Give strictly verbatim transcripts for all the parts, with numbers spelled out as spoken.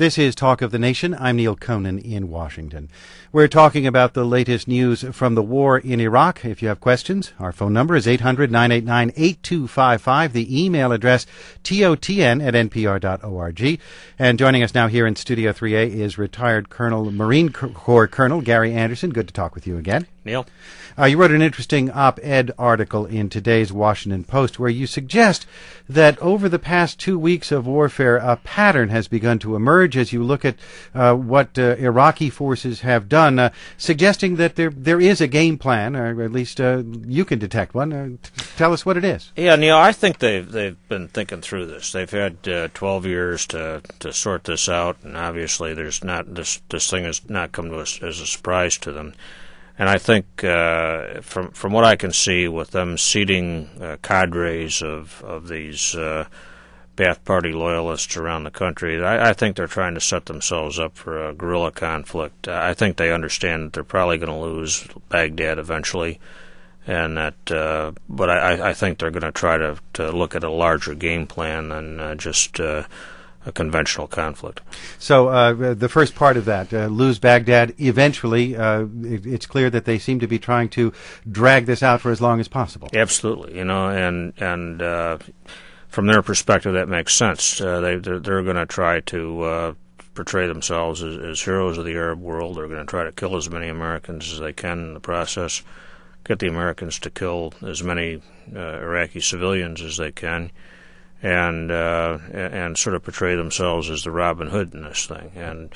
This is Talk of the Nation. I'm Neil Conan in Washington. We're talking about the latest news from the war in Iraq. If you have questions, our phone number is eight hundred, nine eight nine, eight two five five. The email address, T O T N at N P R dot org. And joining us now here in Studio three A is retired Colonel, Marine Corps Colonel Gary Anderson. Good to talk with you again. Neil? Uh, you wrote an interesting op-ed article in today's Washington Post where you suggest that over the past two weeks of warfare, a pattern has begun to emerge as you look at uh, what uh, Iraqi forces have done, uh, suggesting that there there is a game plan, or at least uh, you can detect one. Uh, t- tell us what it is. Yeah, Neil, I think they've, they've been thinking through this. They've had uh, twelve years to, to sort this out, and obviously there's not this, this thing has not come to us as a surprise to them. And I think, uh, from from what I can see, with them seating uh, cadres of of these uh, Ba'ath Party loyalists around the country, I, I think they're trying to set themselves up for a guerrilla conflict. I think they understand that they're probably going to lose Baghdad eventually, and that. Uh, but I, I think they're going to try to to look at a larger game plan than uh, just. Uh, a conventional conflict. So uh, the first part of that, uh, lose Baghdad eventually, uh, it, it's clear that they seem to be trying to drag this out for as long as possible. Absolutely, you know, and and uh, from their perspective, that makes sense. Uh, they, they're, they're going to try to uh, portray themselves as, as heroes of the Arab world. They're going to try to kill as many Americans as they can in the process, get the Americans to kill as many uh, Iraqi civilians as they can, and uh, and sort of portray themselves as the Robin Hood in this thing. And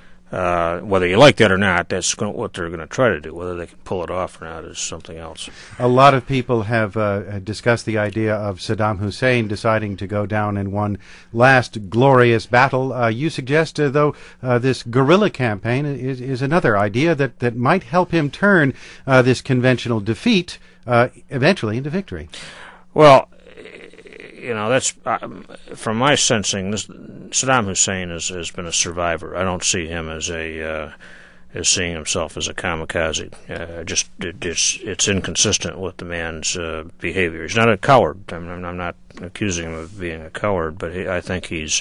uh, whether you like that or not, that's what they're going to try to do. Whether they can pull it off or not is something else. A lot of people have uh, discussed the idea of Saddam Hussein deciding to go down in one last glorious battle. Uh, you suggest, uh, though, uh, this guerrilla campaign is, is another idea that, that might help him turn uh, this conventional defeat uh, eventually into victory. Well, you know, that's uh, from my sensing. This, Saddam Hussein has, has been a survivor. I don't see him as a uh, as seeing himself as a kamikaze. Uh, just it, it's it's inconsistent with the man's uh, behavior. He's not a coward. I'm, I'm not accusing him of being a coward, but he, I think he's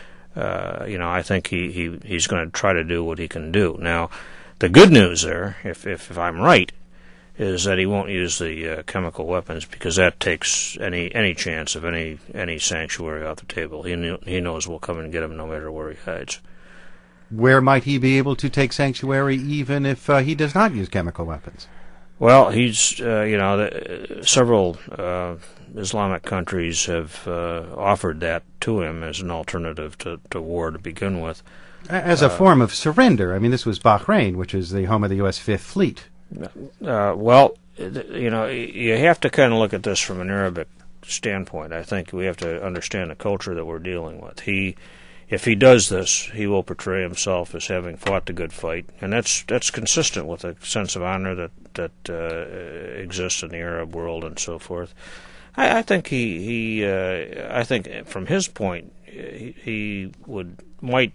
uh, you know I think he, he he's going to try to do what he can do. Now, the good news there, if if, if I'm right, is that he won't use the uh, chemical weapons, because that takes any any chance of any any sanctuary off the table. He knew, he knows we'll come and get him no matter where he hides. Where might he be able to take sanctuary even if uh, he does not use chemical weapons? Well, he's uh, you know the, several uh, Islamic countries have uh, offered that to him as an alternative to, to war to begin with, as a uh, form of surrender. I mean, this was Bahrain, which is the home of the U S Fifth Fleet. Uh, well, you know, you have to kind of look at this from an Arabic standpoint. I think we have to understand the culture that we're dealing with. He, if he does this, he will portray himself as having fought the good fight, and that's that's consistent with a sense of honor that that uh, exists in the Arab world and so forth. I, I think he he uh, I think from his point, he, he would might.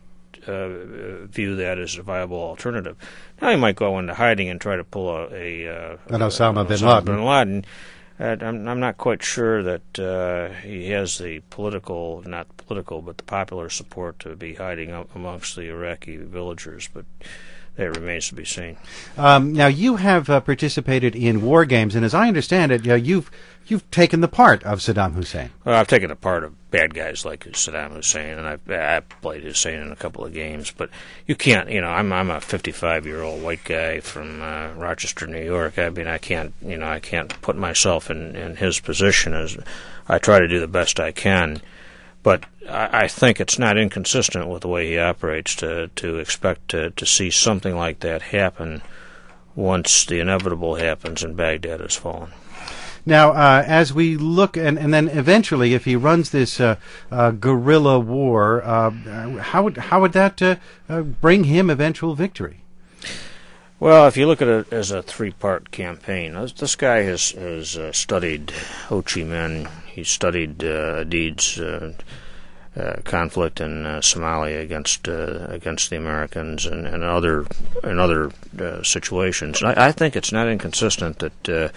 Uh, view that as a viable alternative. Now he might go into hiding and try to pull a, a uh, an Osama, an bin, Osama Laden. bin Laden. Uh, I'm, I'm not quite sure that uh, he has the political, not political, but the popular support to be hiding up amongst the Iraqi villagers, but that remains to be seen. Um, now, you have uh, participated in war games, and as I understand it, uh, you've you've taken the part of Saddam Hussein. Well, I've taken the part of bad guys like Saddam Hussein, and I've, I've played Hussein in a couple of games. But you can't, you know, I'm I'm a fifty-five-year-old white guy from uh, Rochester, New York. I mean, I can't, you know, I can't put myself in, in his position. As I try to do the best I can. But I, I think it's not inconsistent with the way he operates to, to expect to, to see something like that happen once the inevitable happens and Baghdad has fallen. Now, uh, as we look, and, and then eventually, if he runs this uh, uh, guerrilla war, uh, how would how would that uh, uh, bring him eventual victory? Well, if you look at it as a three-part campaign, this, this guy has, has uh, studied Ho Chi Minh. He studied uh, Adid's uh, uh, conflict in uh, Somalia against uh, against the Americans and, and other and other uh, situations. I, I think it's not inconsistent that uh,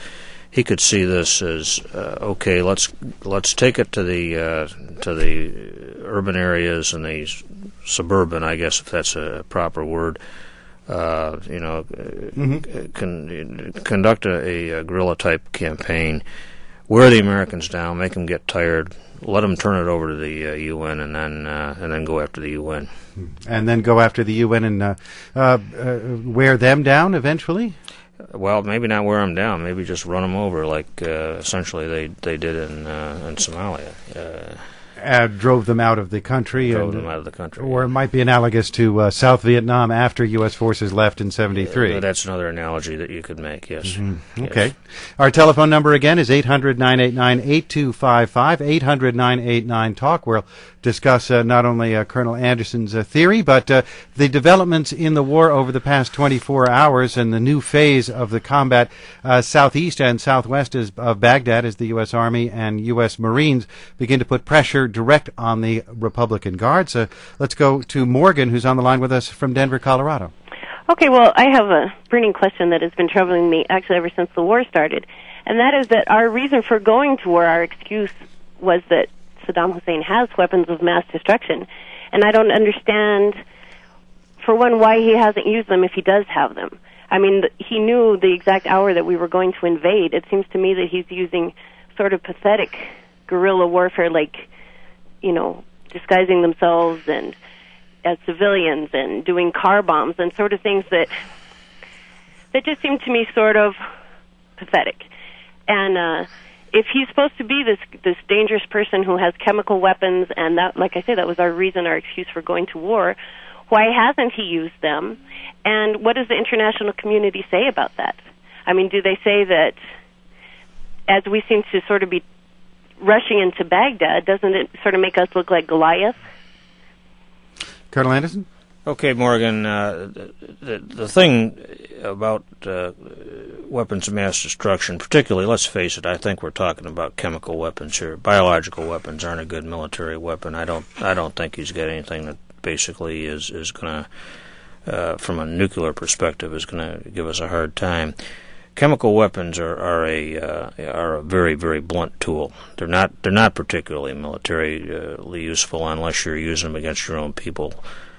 he could see this as uh, okay. Let's let's take it to the uh, to the urban areas and the suburban, I guess, if that's a proper word. Uh, you know, mm-hmm. con- conduct a, a guerrilla type campaign, wear the Americans down, make them get tired, let them turn it over to the uh, U N, and then uh, and then go after the U N. And then go after the U N and uh, uh, uh, wear them down eventually? Well, maybe not wear them down. Maybe just run them over, like uh, essentially they they did in uh, in Somalia. Uh, Uh, drove them out of the country. Drove and, them out of the country. Or it might be analogous to uh, South Vietnam after U S forces left in seventy-three. Uh, that's another analogy that you could make, yes. Mm-hmm. Yes. Okay. Our telephone number again is eight hundred, nine eight nine, eight two five five, eight hundred, nine eight nine, talk. We'll discuss uh, not only uh, Colonel Anderson's uh, theory, but uh, the developments in the war over the past twenty-four hours and the new phase of the combat uh, southeast and southwest of Baghdad as the U S. Army and U S. Marines begin to put pressure direct on the Republican Guards. Uh, let's go to Morgan, who's on the line with us from Denver, Colorado. Okay, well, I have a burning question that has been troubling me actually ever since the war started, and that is that our reason for going to war, our excuse was that Saddam Hussein has weapons of mass destruction, and I don't understand, for one, why he hasn't used them if he does have them. I mean, th- he knew the exact hour that we were going to invade. It seems to me that he's using sort of pathetic guerrilla warfare, like, you know, disguising themselves and as civilians and doing car bombs and sort of things that that just seem to me sort of pathetic. And uh, if he's supposed to be this this dangerous person who has chemical weapons, and that, like I say, that was our reason, our excuse for going to war, why hasn't he used them? And what does the international community say about that? I mean, do they say that, as we seem to sort of be rushing into Baghdad, doesn't it sort of make us look like Goliath? Colonel Anderson? Okay, Morgan, uh, the, the thing about uh, weapons of mass destruction, particularly, let's face it, I think we're talking about chemical weapons here. Biological weapons aren't a good military weapon. I don't I don't think he's got anything that basically is, is going to, uh, from a nuclear perspective, is going to give us a hard time. Chemical weapons are, are a uh, are a very very blunt tool. They're not they're not particularly militarily useful unless you're using them against your own people.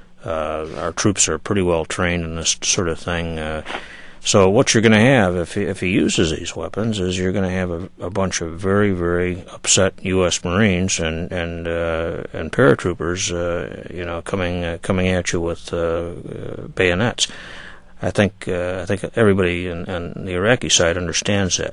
Uh, our troops are pretty well trained in this sort of thing. Uh, so what you're going to have if he, if he uses these weapons is you're going to have a, a bunch of very very upset U S. Marines and and uh, and paratroopers, uh, you know, coming uh, coming at you with uh, uh, bayonets. I think uh, I think everybody in, in the Iraqi side understands that.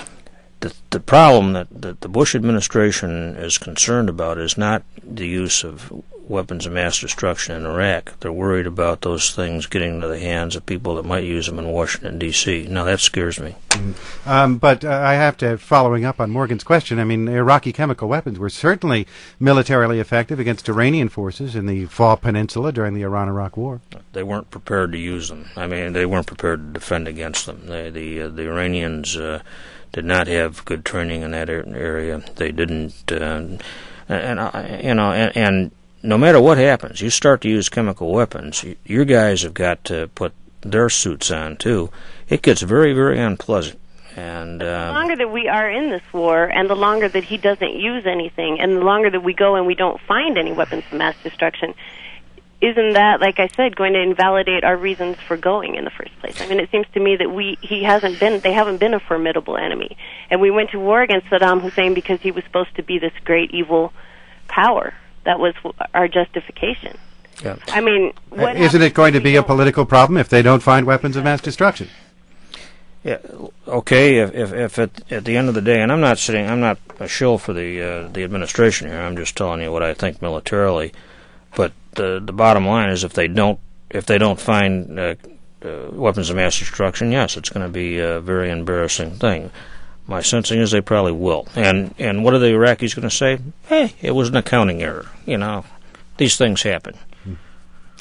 The the problem that, that the Bush administration is concerned about is not the use of weapons of mass destruction in Iraq. They're worried about those things getting into the hands of people that might use them in Washington, D C Now, that scares me. Mm-hmm. Um, but uh, I have to, following up on Morgan's question, I mean, Iraqi chemical weapons were certainly militarily effective against Iranian forces in the Faw Peninsula during the Iran-Iraq War. They weren't prepared to use them. I mean, they weren't prepared to defend against them. They, the uh, the Iranians uh, did not have good training in that area. They didn't, uh, and uh, you know, and, and no matter what happens, you start to use chemical weapons, you, your guys have got to put their suits on too. It gets very, very unpleasant. And uh, the longer that we are in this war, and the longer that he doesn't use anything, and the longer that we go and we don't find any weapons of mass destruction, isn't that, like I said, going to invalidate our reasons for going in the first place? I mean, it seems to me that we he hasn't been they haven't been a formidable enemy, and we went to war against Saddam Hussein because he was supposed to be this great evil power. That was our justification. Yeah. I mean, what uh, isn't it going to be a political problem if they don't find weapons of mass destruction? Yeah. Okay. If if, if at, at the end of the day, and I'm not sitting, I'm not a shill for the uh, the administration here. I'm just telling you what I think militarily. But the the bottom line is, if they don't if they don't find uh, uh, weapons of mass destruction, yes, it's going to be a very embarrassing thing. My sensing is they probably will. And and what are the Iraqis going to say? Hey, it was an accounting error. You know, these things happen.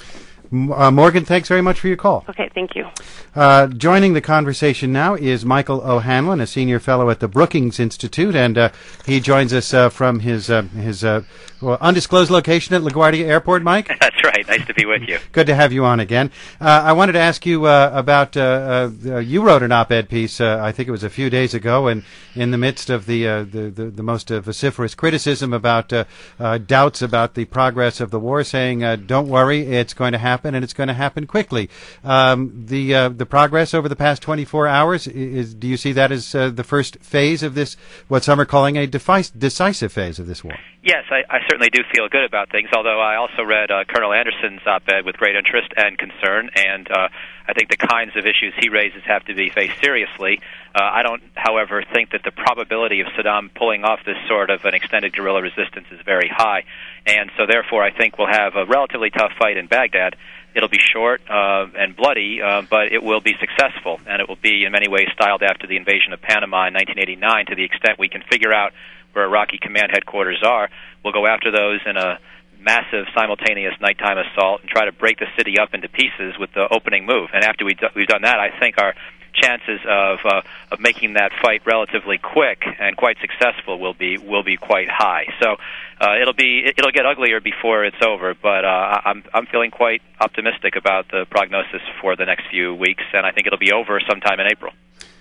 Uh, Morgan, thanks very much for your call. Okay, thank you. Uh, joining the conversation now is Michael O'Hanlon, a senior fellow at the Brookings Institute, and uh, he joins us uh, from his uh, his uh, well, undisclosed location at LaGuardia Airport. Mike? That's right. Nice to be with you. Good to have you on again. Uh, I wanted to ask you uh, about, uh, uh, you wrote an op-ed piece, uh, I think it was a few days ago, and in the midst of the uh, the, the, the most uh, vociferous criticism about uh, uh, doubts about the progress of the war, saying, uh, don't worry, it's going to happen, and it's going to happen quickly. Um, the uh, the progress over the past twenty-four hours, is, do you see that as uh, the first phase of this, what some are calling a defice, decisive phase of this war? Yes, I, I certainly do feel good about things, although I also read uh, Colonel Anderson's op-ed with great interest and concern, and uh, I think the kinds of issues he raises have to be faced seriously. Uh, I don't, however, think that the probability of Saddam pulling off this sort of an extended guerrilla resistance is very high, and so therefore I think we'll have a relatively tough fight in Baghdad. It'll be short uh, and bloody, uh, but it will be successful, and it will be in many ways styled after the invasion of Panama in nineteen eighty-nine to the extent we can figure out where Iraqi command headquarters are. We'll go after those in a massive simultaneous nighttime assault and try to break the city up into pieces with the opening move. And after we do, we've done that, I think our chances of uh, of making that fight relatively quick and quite successful will be will be quite high. So uh, it'll be it'll get uglier before it's over, but uh, I'm I'm feeling quite optimistic about the prognosis for the next few weeks, and I think it'll be over sometime in April.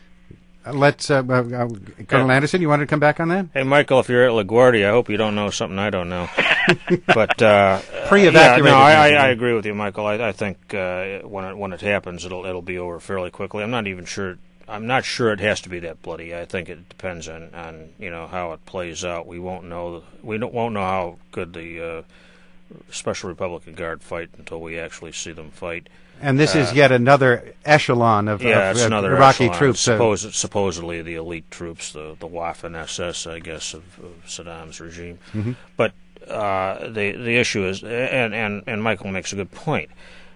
Let's, uh, uh, uh, Colonel yeah. Anderson, you wanted to come back on that? Hey, Michael, if you're at LaGuardia, I hope you don't know something I don't know. But uh, pre-evacuated. Yeah, no, I, I, I agree with you, Michael. I, I think uh, when it, when it happens, it'll it'll be over fairly quickly. I'm not even sure. I'm not sure it has to be that bloody. I think it depends on, on you know how it plays out. We won't know. We don't, won't know how good the uh, Special Republican Guard fight until we actually see them fight. And this uh, is yet another echelon of, yeah, of it's uh, another Iraqi echelon. troops. Suppos- uh, supposedly the elite troops, the the Waffen S S, I guess, of, of Saddam's regime. Mm-hmm. But uh, the the issue is, and, and, and Michael makes a good point.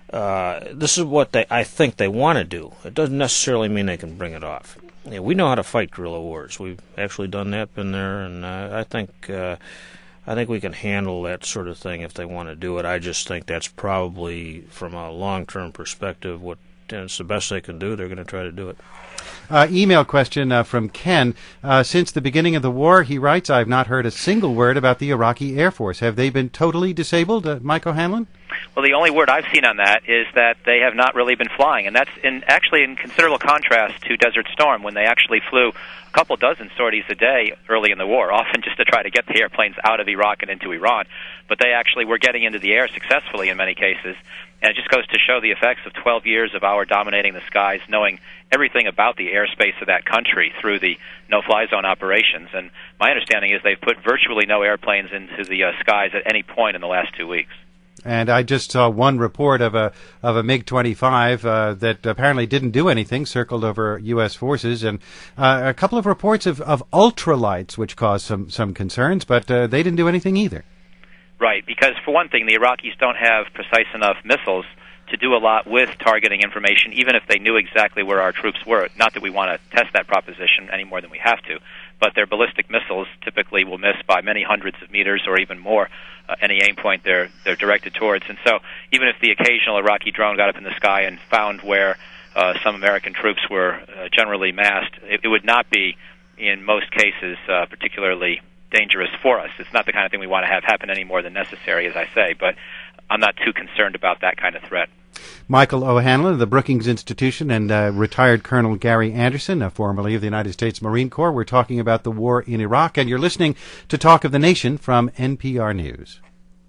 Uh, this is what they I think they want to do. It doesn't necessarily mean they can bring it off. You know, we know how to fight guerrilla wars. We've actually done that, been there, and uh, I think. Uh, I think we can handle that sort of thing if they want to do it. I just think that's probably, from a long-term perspective, what it's the best they can do. They're going to try to do it. Uh, email question uh, from Ken. Uh, since the beginning of the war, he writes, I've not heard a single word about the Iraqi Air Force. Have they been totally disabled, uh, Mike O'Hanlon? Well, the only word I've seen on that is that they have not really been flying, and that's in actually in considerable contrast to Desert Storm, when they actually flew a couple dozen sorties a day early in the war, often just to try to get the airplanes out of Iraq and into Iran. But they actually were getting into the air successfully in many cases, and it just goes to show the effects of twelve years of our dominating the skies, knowing everything about the airspace of that country through the no-fly zone operations. And my understanding is they've put virtually no airplanes into the uh, skies at any point in the last two weeks. And I just saw one report of a of a MiG twenty-five uh, that apparently didn't do anything, circled over U S forces, and uh, a couple of reports of, of ultralights, which caused some, some concerns, but uh, they didn't do anything either. Right, because for one thing, the Iraqis don't have precise enough missiles to do a lot with targeting information, even if they knew exactly where our troops were. Not that we want to test that proposition any more than we have to, but their ballistic missiles typically will miss by many hundreds of meters or even more uh, any aim point they're they're directed towards. And so even if the occasional Iraqi drone got up in the sky and found where uh, some American troops were uh, generally massed, it, it would not be, in most cases, uh, particularly dangerous for us. It's not the kind of thing we want to have happen any more than necessary, as I say, but I'm not too concerned about that kind of threat. Michael O'Hanlon of the Brookings Institution and uh, retired Colonel Gary Anderson, uh, formerly of the United States Marine Corps. We're talking about the war in Iraq, and you're listening to Talk of the Nation from N P R News.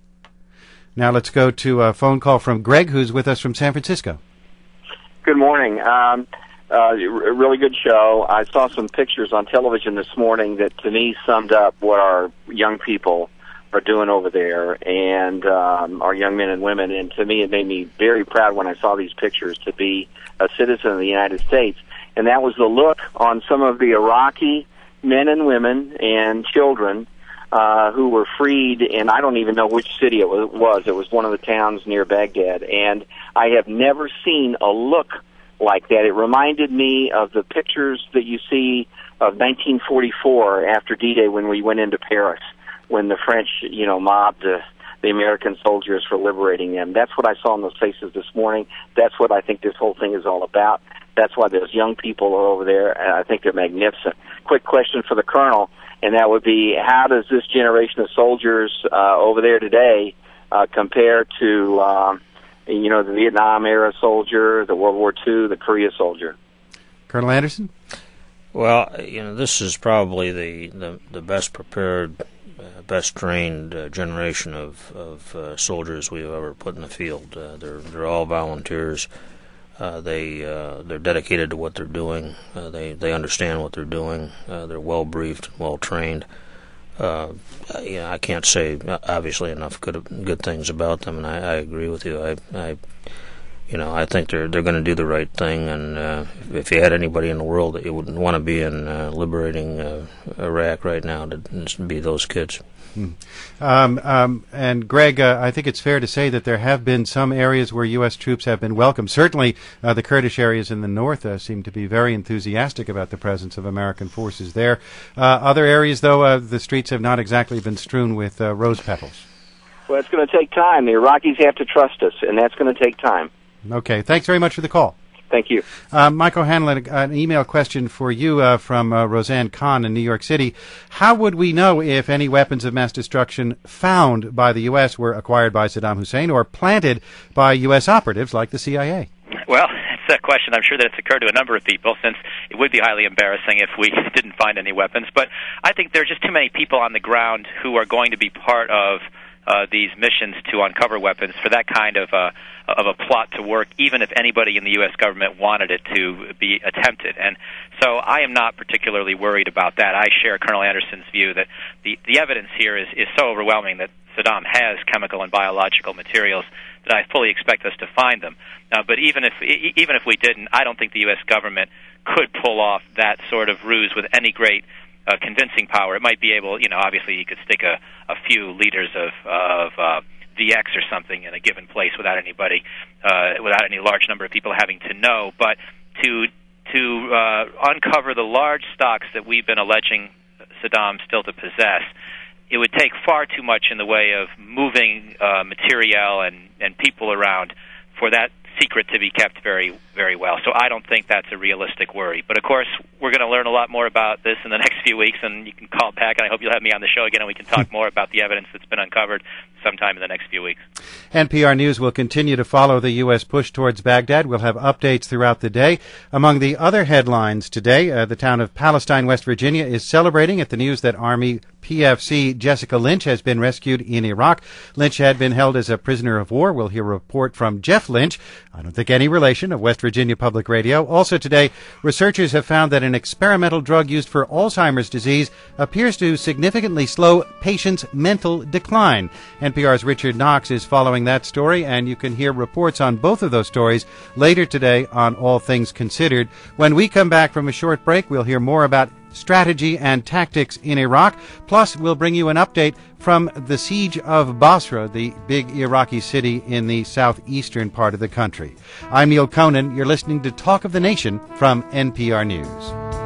Now let's go to a phone call from Greg, who's with us from San Francisco. Good morning. Um, uh, really good show. I saw some pictures on television this morning that to me summed up what our young people are doing over there, and um, our young men and women. And to me, it made me very proud when I saw these pictures to be a citizen of the United States. And that was the look on some of the Iraqi men and women and children uh, who were freed, and I don't even know which city it was. It was one of the towns near Baghdad. And I have never seen a look like that. It reminded me of the pictures that you see of nineteen forty-four after D-Day when we went into Paris, when the French, you know, mobbed the, the American soldiers for liberating them. That's what I saw in those faces this morning. That's what I think this whole thing is all about. That's why those young people are over there, and I think they're magnificent. Quick question for the Colonel, and that would be, how does this generation of soldiers uh, over there today uh, compare to, um, you know, the Vietnam-era soldier, the World War Two, the Korea soldier? Colonel Anderson? Well, you know, this is probably the, the, the best prepared, uh, best trained uh, generation of, of uh, soldiers we've ever put in the field. Uh, they're they're all volunteers. Uh, they uh, they're dedicated to what they're doing. Uh, they they understand what they're doing. Uh, they're well briefed, well trained. Uh, you know, I can't say obviously enough good good things about them, and I, I agree with you. I I. You know, I think they're they're going to do the right thing, and uh, if you had anybody in the world that you wouldn't want to be in uh, liberating uh, Iraq right now, it'd be those kids. Hmm. Um, um, and Greg, uh, I think it's fair to say that there have been some areas where U S troops have been welcome. Certainly, uh, the Kurdish areas in the north uh, seem to be very enthusiastic about the presence of American forces there. Uh, other areas, though, uh, the streets have not exactly been strewn with uh, rose petals. Well, it's going to take time. The Iraqis have to trust us, and that's going to take time. Okay. Thanks very much for the call. Thank you. Uh, Mike O'Hanlon, an email question for you uh, from uh, Roseanne Kahn in New York City. How would we know if any weapons of mass destruction found by the U S were acquired by Saddam Hussein or planted by U S operatives like the C I A? Well, it's a question I'm sure that it's occurred to a number of people, since it would be highly embarrassing if we didn't find any weapons. But I think there are just too many people on the ground who are going to be part of Uh, these missions to uncover weapons for that kind of uh, of a plot to work, even if anybody in the U S government wanted it to be attempted. And so I am not particularly worried about that. I share Colonel Anderson's view that the, the evidence here is, is so overwhelming that Saddam has chemical and biological materials that I fully expect us to find them. Uh, but even if even if we didn't, I don't think the U S government could pull off that sort of ruse with any great Uh, convincing power. It might be able, you know, obviously you could stick a, a few liters of, of uh, V X or something in a given place without anybody, uh, without any large number of people having to know. But to to uh, uncover the large stocks that we've been alleging Saddam still to possess, it would take far too much in the way of moving uh, material and, and people around for that secret to be kept very, very well. So I don't think that's a realistic worry. But, of course, we're going to learn a lot more about this in the next few weeks, and you can call back, and I hope you'll have me on the show again, and we can talk more about the evidence that's been uncovered sometime in the next few weeks. N P R News will continue to follow the U S push towards Baghdad. We'll have updates throughout the day. Among the other headlines today, uh, the town of Palestine, West Virginia, is celebrating at the news that Army P F C Jessica Lynch has been rescued in Iraq. Lynch had been held as a prisoner of war. We'll hear a report from Jeff Lynch, I don't think any relation, of West Virginia Public Radio. Also today, researchers have found that an experimental drug used for Alzheimer's disease appears to significantly slow patients' mental decline. N P R's Richard Knox is following that story, and you can hear reports on both of those stories later today on All Things Considered. When we come back from a short break, we'll hear more about strategy and tactics in Iraq. Plus, we'll bring you an update from the siege of Basra, the big Iraqi city in the southeastern part of the country. I'm Neil Conan. You're listening to Talk of the Nation from N P R News.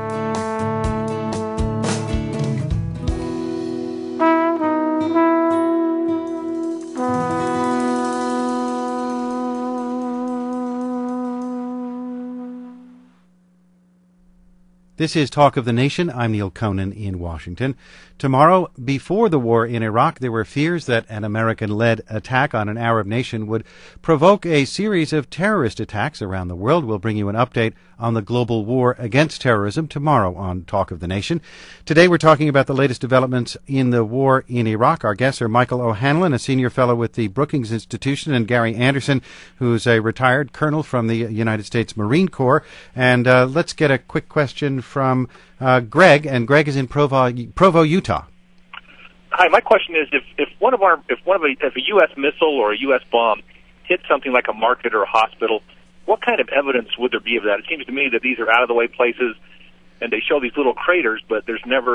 This is Talk of the Nation. I'm Neil Conan in Washington. Tomorrow, before the war in Iraq, there were fears that an American-led attack on an Arab nation would provoke a series of terrorist attacks around the world. We'll bring you an update on the global war against terrorism tomorrow on Talk of the Nation. Today we're talking about the latest developments in the war in Iraq. Our guests are Michael O'Hanlon, a senior fellow with the Brookings Institution, and Gary Anderson, who's a retired colonel from the United States Marine Corps. And uh, let's get a quick question from uh, Greg, and Greg is in Provo, Provo, Utah. Hi, my question is: if, if one of our, if one of a, if a U S missile or a U S bomb hit something like a market or a hospital, what kind of evidence would there be of that? It seems to me that these are out of the way places, and they show these little craters, but there's never any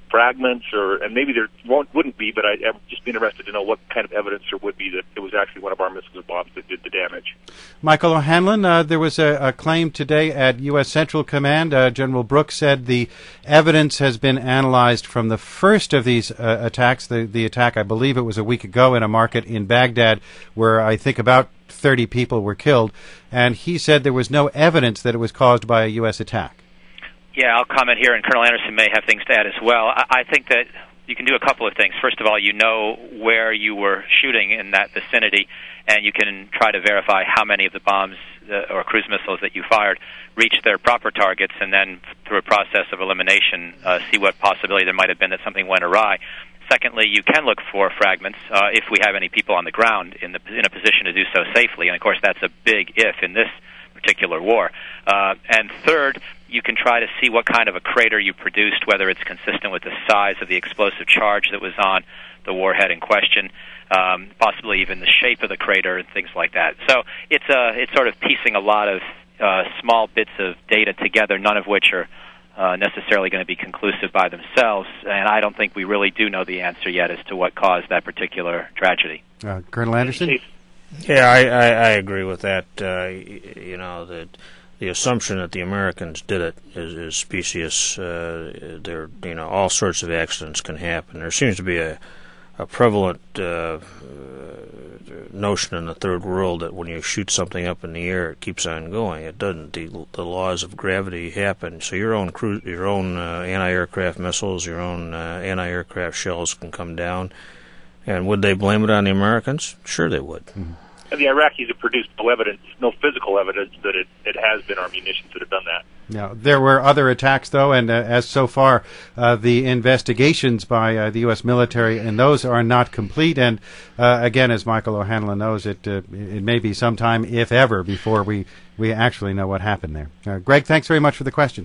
fragments, or and maybe there won't, wouldn't be, but I, I'd just be interested to know what kind of evidence there would be that it was actually one of our missiles bombs that did the damage. Michael O'Hanlon, uh, there was a, a claim today at U S Central Command. Uh, General Brooks said the evidence has been analyzed from the first of these uh, attacks, the, the attack, I believe it was a week ago in a market in Baghdad, where I think about thirty people were killed, and he said there was no evidence that it was caused by a U S attack. Yeah, I'll comment here, and Colonel Anderson may have things to add as well. I, I think that you can do a couple of things. First of all, you know where you were shooting in that vicinity, and you can try to verify how many of the bombs uh, or cruise missiles that you fired reached their proper targets, and then through a process of elimination, uh, see what possibility there might have been that something went awry. Secondly, you can look for fragments uh, if we have any people on the ground in, the, in a position to do so safely, and of course that's a big if in this particular war. Uh, and third, you can try to see what kind of a crater you produced, whether it's consistent with the size of the explosive charge that was on the warhead in question, um, possibly even the shape of the crater and things like that. So it's uh, it's sort of piecing a lot of uh, small bits of data together, none of which are uh, necessarily going to be conclusive by themselves, and I don't think we really do know the answer yet as to what caused that particular tragedy. Uh, Colonel Anderson? Yeah, I, I, I agree with that. Uh, you know, that the assumption that the Americans did it is, is specious. Uh, there, you know, all sorts of accidents can happen. There seems to be a, a prevalent uh, notion in the third world that when you shoot something up in the air, it keeps on going. It doesn't. The, the laws of gravity happen. So your own cru- your own uh, anti-aircraft missiles, your own uh, anti-aircraft shells can come down. And would they blame it on the Americans? Sure they would. Mm-hmm. And the Iraqis have produced no evidence, no physical evidence that it, it has been our munitions that have done that. Now, there were other attacks, though, and uh, as so far, uh, the investigations by uh, the U S military and those are not complete. And uh, again, as Michael O'Hanlon knows, it uh, it may be some time, if ever, before we, we actually know what happened there. Uh, Greg, thanks very much for the question.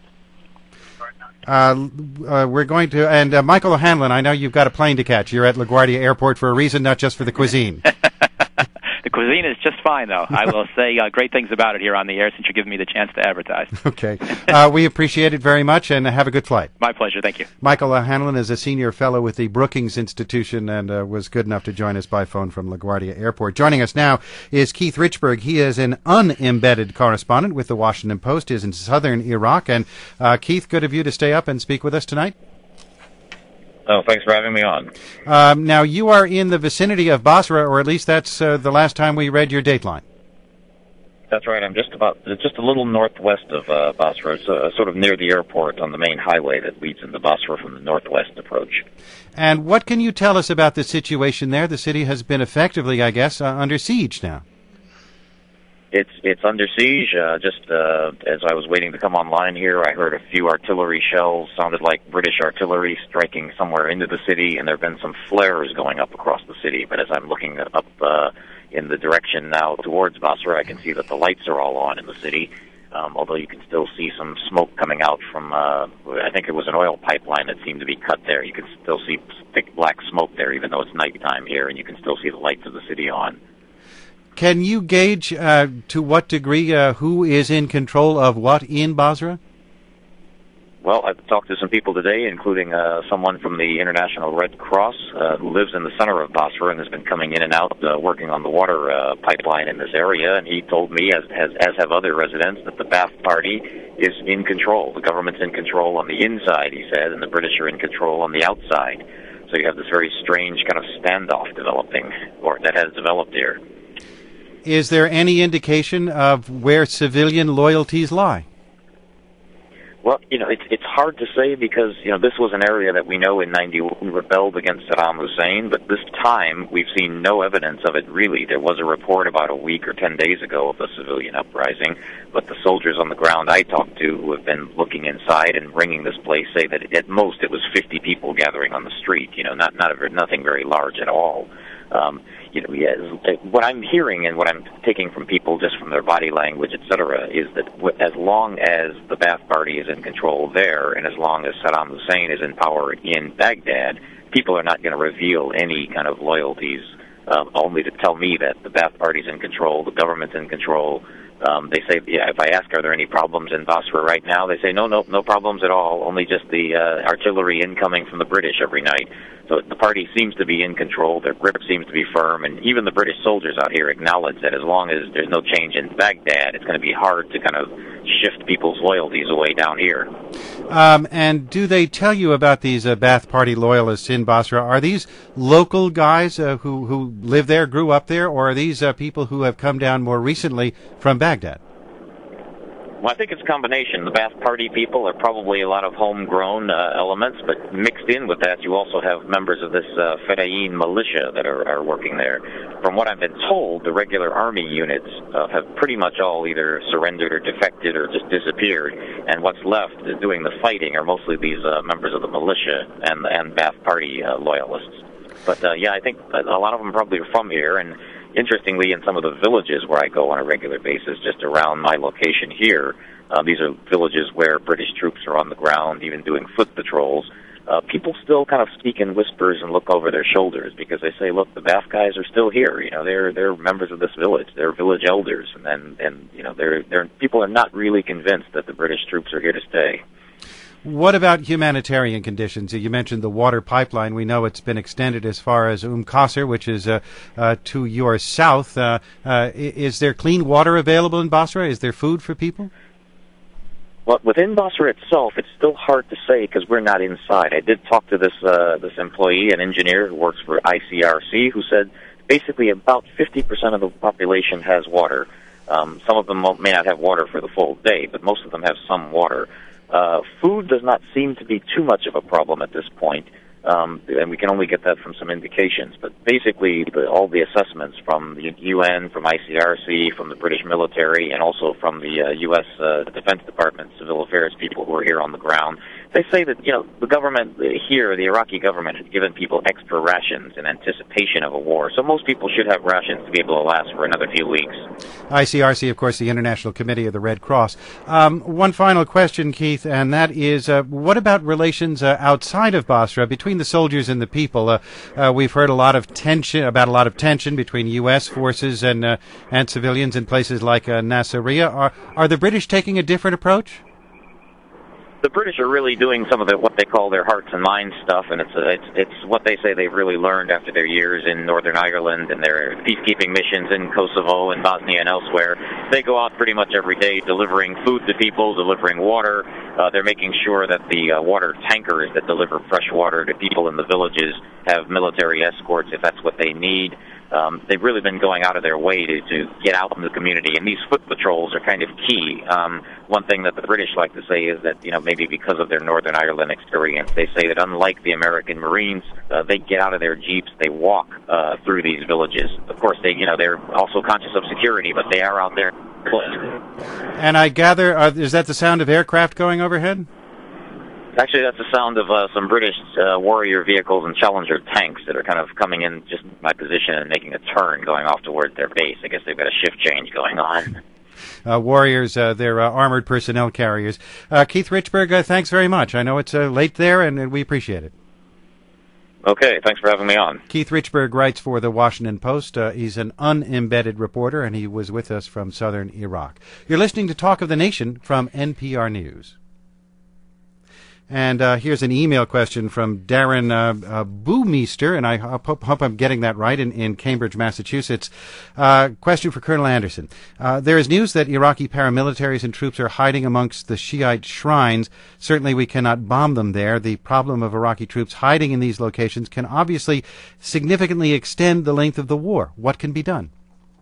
Uh, uh, we're going to, and uh, Michael O'Hanlon, I know you've got a plane to catch. You're at LaGuardia Airport for a reason, not just for the cuisine. The cuisine is just fine, though. I will say uh, great things about it here on the air since you're giving me the chance to advertise. Okay. Uh, we appreciate it very much, and have a good flight. My pleasure. Thank you. Michael O'Hanlon is a senior fellow with the Brookings Institution and uh, was good enough to join us by phone from LaGuardia Airport. Joining us now is Keith Richburg. He is an unembedded correspondent with the Washington Post. He is in southern Iraq. And uh, Keith, good of you to stay up and speak with us tonight. Oh, thanks for having me on. Um, now, you are in the vicinity of Basra, or at least that's uh, the last time we read your dateline. That's right. I'm just about just a little northwest of uh, Basra. It's uh, sort of near the airport on the main highway that leads into Basra from the northwest approach. And what can you tell us about the situation there? The city has been effectively, I guess, uh, under siege now. It's it's under siege. Uh, just uh, as I was waiting to come online here, I heard a few artillery shells. Sounded like British artillery striking somewhere into the city, and there have been some flares going up across the city. But as I'm looking up uh, in the direction now towards Basra, I can see that the lights are all on in the city, um, although you can still see some smoke coming out from, uh, I think it was an oil pipeline that seemed to be cut there. You can still see thick black smoke there, even though it's nighttime here, and you can still see the lights of the city on. Can you gauge uh, to what degree uh, who is in control of what in Basra? Well, I've talked to some people today, including uh, someone from the International Red Cross uh, who lives in the center of Basra and has been coming in and out uh, working on the water uh, pipeline in this area. And he told me, as, as, as have other residents, that the Ba'ath Party is in control. The government's in control on the inside, he said, and the British are in control on the outside. So you have this very strange kind of standoff developing, or that has developed here. Is there any indication of where civilian loyalties lie? Well, you know, it's it's hard to say because, you know, this was an area that we know in ninety-one rebelled against Saddam Hussein, but this time we've seen no evidence of it really. There was a report about a week or ten days ago of a civilian uprising, but the soldiers on the ground I talked to who have been looking inside and ringing this place say that at most it was fifty people gathering on the street, you know, not, not a, nothing very large at all. Um, you know, yeah, what I'm hearing and what I'm taking from people just from their body language, et cetera, is that as long as the Ba'ath Party is in control there and as long as Saddam Hussein is in power in Baghdad, people are not going to reveal any kind of loyalties, uh, only to tell me that the Ba'ath Party is in control, the government's in control, Um, they say, yeah, if I ask, are there any problems in Basra right now? They say, no, no, no problems at all. Only just the uh, artillery incoming from the British every night. So the party seems to be in control. Their grip seems to be firm, and even the British soldiers out here acknowledge that as long as there's no change in Baghdad, it's going to be hard to kind of shift people's loyalties away down here. Um, and do they tell you about these uh, Ba'ath Party loyalists in Basra? Are these local guys uh, who, who live there, grew up there, or are these uh, people who have come down more recently from Baghdad? Well, I think it's a combination. The Ba'ath Party people are probably a lot of homegrown uh, elements, but mixed in with that, you also have members of this uh, Fedayeen militia that are, are working there. From what I've been told, the regular army units uh, have pretty much all either surrendered or defected or just disappeared, and what's left is doing the fighting are mostly these uh, members of the militia and, and Ba'ath Party uh, loyalists. But, uh, yeah, I think a lot of them probably are from here, and interestingly, in some of the villages where I go on a regular basis, just around my location here, uh, these are villages where British troops are on the ground, even doing foot patrols. Uh, people still kind of speak in whispers and look over their shoulders because they say, "Look, the Ba'ath guys are still here. You know, they're they're members of this village. They're village elders, and and, and you know, they're they're people are not really convinced that the British troops are here to stay." What about humanitarian conditions? You mentioned the water pipeline. We know it's been extended as far as Umm Qasr, which is uh, uh, to your south. Uh, uh, is there clean water available in Basra? Is there food for people? Well, within Basra itself, it's still hard to say because we're not inside. I did talk to this uh, this employee, an engineer who works for I C R C, who said basically about fifty percent of the population has water. Um, some of them may not have water for the full day, but most of them have some water. Uh, food does not seem to be too much of a problem at this point, um, and we can only get that from some indications. But basically, the, all the assessments from the U N, from I C R C, from the British military, and also from the uh, U S Uh, Defense Department civil affairs people who are here on the ground, they say that, you know, the government here, the Iraqi government, has given people extra rations in anticipation of a war. So most people should have rations to be able to last for another few weeks. I C R C, of course, the International Committee of the Red Cross. Um, one final question, Keith, and that is, uh, what about relations uh, outside of Basra between the soldiers and the people? Uh, uh, we've heard a lot of tension, about a lot of tension between U S forces and uh, and civilians in places like uh, Nasiriyah. Are, are the British taking a different approach? The British are really doing some of the, what they call their hearts and minds stuff, and it's, uh, it's it's what they say they've really learned after their years in Northern Ireland and their peacekeeping missions in Kosovo and Bosnia and elsewhere. They go out pretty much every day delivering food to people, delivering water. Uh, they're making sure that the uh, water tankers that deliver fresh water to people in the villages have military escorts if that's what they need. Um, they've really been going out of their way to, to get out in the community, and these foot patrols are kind of key. Um, one thing that the British like to say is that, you know, maybe because of their Northern Ireland experience, they say that unlike the American Marines, uh, they get out of their jeeps, they walk uh, through these villages. Of course, they, you know, they're also conscious of security, but they are out there. And I gather, uh, is that the sound of aircraft going overhead? Actually, that's the sound of uh, some British uh, Warrior vehicles and Challenger tanks that are kind of coming in just my position and making a turn going off towards their base. I guess they've got a shift change going on. Uh, Warriors, uh, they're uh, armored personnel carriers. Uh, Keith Richburg, uh, thanks very much. I know it's uh, late there, and, and we appreciate it. Okay, thanks for having me on. Keith Richburg writes for The Washington Post. Uh, he's an unembedded reporter, and he was with us from southern Iraq. You're listening to Talk of the Nation from N P R News. And uh, here's an email question from Darren uh, uh, Boomeister, and I hope, hope I'm getting that right, in, in Cambridge, Massachusetts. Uh, question for Colonel Anderson. Uh, there is news that Iraqi paramilitaries and troops are hiding amongst the Shiite shrines. Certainly we cannot bomb them there. The problem of Iraqi troops hiding in these locations can obviously significantly extend the length of the war. What can be done?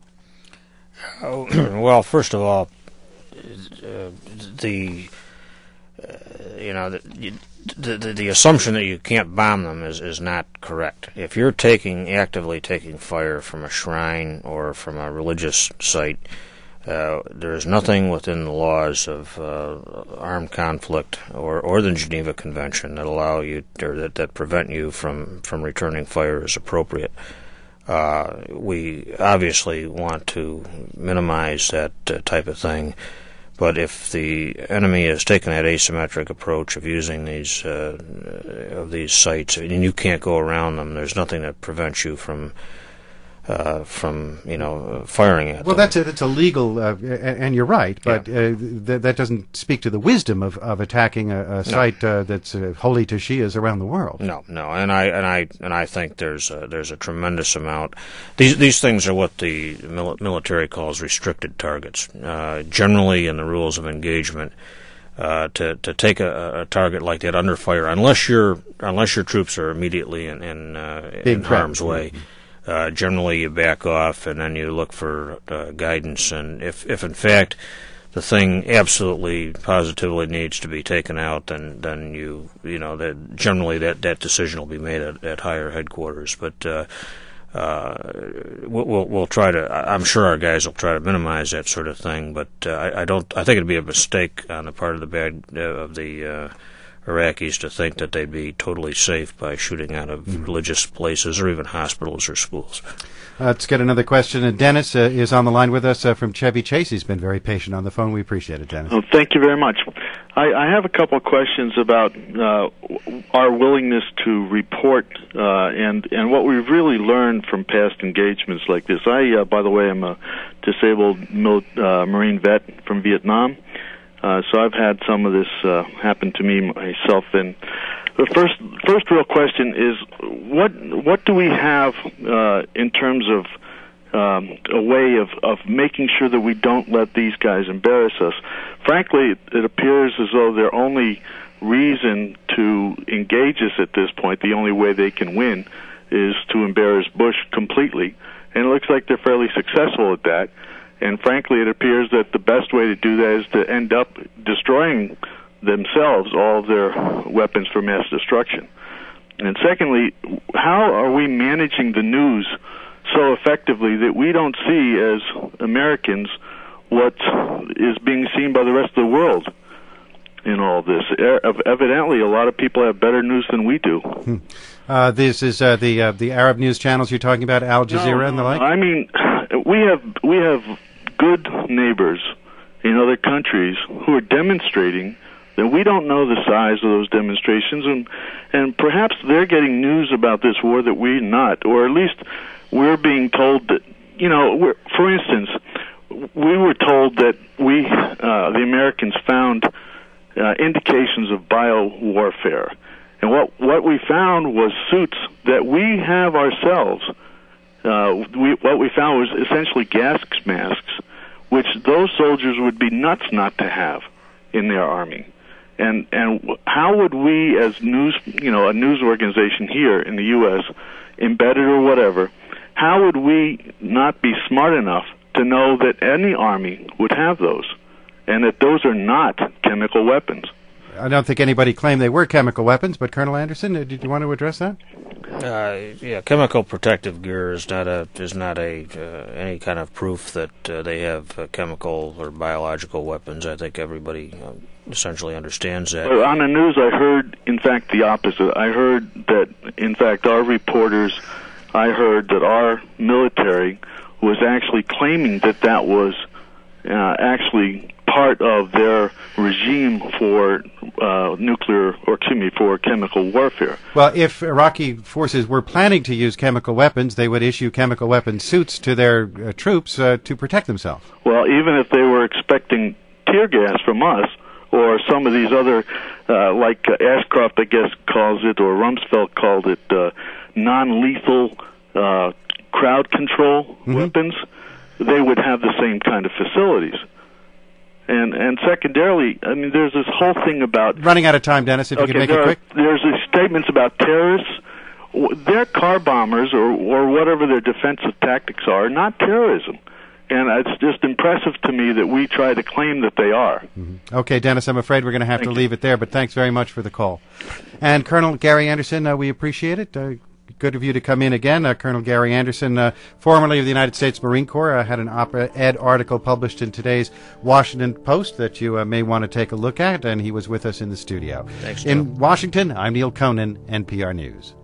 Oh, well, first of all, uh, the... Uh, you know, the, the, the the assumption that you can't bomb them is, is not correct. If you're taking actively taking fire from a shrine or from a religious site, uh, there is nothing within the laws of uh, armed conflict or, or the Geneva Convention that allow you or that, that prevent you from, from returning fire as appropriate. Uh, we obviously want to minimize that uh, type of thing. But if the enemy has taken that asymmetric approach of using these uh, of these sites, and you can't go around them, there's nothing that prevents you from uh, from you know firing at well, them. that's a, that's a legal, uh, and you're right, but Yeah. uh, th- that doesn't speak to the wisdom of, of attacking a, a site uh, that's uh, holy to Shias around the world. No, no, and I and I and I think there's a, there's a tremendous amount. These these things are what the mil- military calls restricted targets. Uh, generally, in the rules of engagement, uh, to to take a, a target like that under fire, unless your unless your troops are immediately in in, uh, in harm's way. Uh, generally, you back off and then you look for uh, guidance. And if, if in fact the thing absolutely, positively needs to be taken out, then then you you know that generally that, that decision will be made at, at higher headquarters. But uh, uh, we'll we'll try to. I'm sure our guys will try to minimize that sort of thing. But uh, I, I don't. I think it'd be a mistake on the part of the bad uh, of the. Uh, Iraqis to think that they'd be totally safe by shooting out of mm. religious places or even hospitals or schools. Uh, let's get another question. Uh, Dennis uh, is on the line with us uh, from Chevy Chase. He's been very patient on the phone. We appreciate it, Dennis. Oh, thank you very much. I, I have a couple of questions about uh, our willingness to report uh, and, and what we've really learned from past engagements like this. I, uh, by the way, am a disabled mil- uh, Marine vet from Vietnam. Uh, so I've had some of this uh, happen to me myself. And the first first real question is, what what do we have uh, in terms of um, a way of, of making sure that we don't let these guys embarrass us? Frankly, it, it appears as though their only reason to engage us at this point, the only way they can win, is to embarrass Bush completely. And it looks like they're fairly successful at that. And frankly, it appears that the best way to do that is to end up destroying themselves, all of their weapons for mass destruction. And secondly, how are we managing the news so effectively that we don't see as Americans what is being seen by the rest of the world in all this? Evidently, a lot of people have better news than we do. Hmm. Uh, this is uh, the uh, the Arab news channels you're talking about, Al Jazeera no, and the like? I mean, we have we have good neighbors in other countries who are demonstrating that we don't know the size of those demonstrations, and and perhaps they're getting news about this war that we're not, or at least we're being told that, you know, we're, for instance, we were told that we, uh, the Americans, found uh, indications of bio-warfare. And what, what we found was suits that we have ourselves. Uh, we, what we found was essentially gas masks, which those soldiers would be nuts not to have in their army. And and how would we, as news, you know, a news organization here in the U S, embedded or whatever, how would we not be smart enough to know that any army would have those, and that those are not chemical weapons? I don't think anybody claimed they were chemical weapons, but Colonel Anderson, uh, did you want to address that? Uh, yeah, chemical protective gear is not a is not a uh, any kind of proof that uh, they have uh, chemical or biological weapons. I think everybody uh, essentially understands that. But on the news, I heard, in fact, the opposite. I heard that, in fact, our reporters, I heard that our military was actually claiming that that was uh, actually part of their regime for uh, nuclear, or excuse me, for chemical warfare. Well, if Iraqi forces were planning to use chemical weapons, they would issue chemical weapon suits to their uh, troops uh, to protect themselves. Well, even if they were expecting tear gas from us, or some of these other, uh, like uh, Ashcroft, I guess, calls it, or Rumsfeld called it, uh, non-lethal uh, crowd control mm-hmm. weapons, they would have the same kind of facilities. And and secondarily, I mean, there's this whole thing about... Running out of time, Dennis, if okay, you could make there it quick. Are, there's these statements about terrorists. Their car bombers, or, or whatever their defensive tactics are, are not terrorism. And it's just impressive to me that we try to claim that they are. Mm-hmm. Okay, Dennis, I'm afraid we're going to have Thank to you. leave it there, but thanks very much for the call. And Colonel Gary Anderson, uh, we appreciate it. Uh, good of you to come in again. Uh, Colonel Gary Anderson, uh, formerly of the United States Marine Corps, uh, had an op-ed article published in today's Washington Post that you uh, may want to take a look at, and he was with us in the studio. Thanks, in Neil. Washington, I'm Neil Conan, N P R News.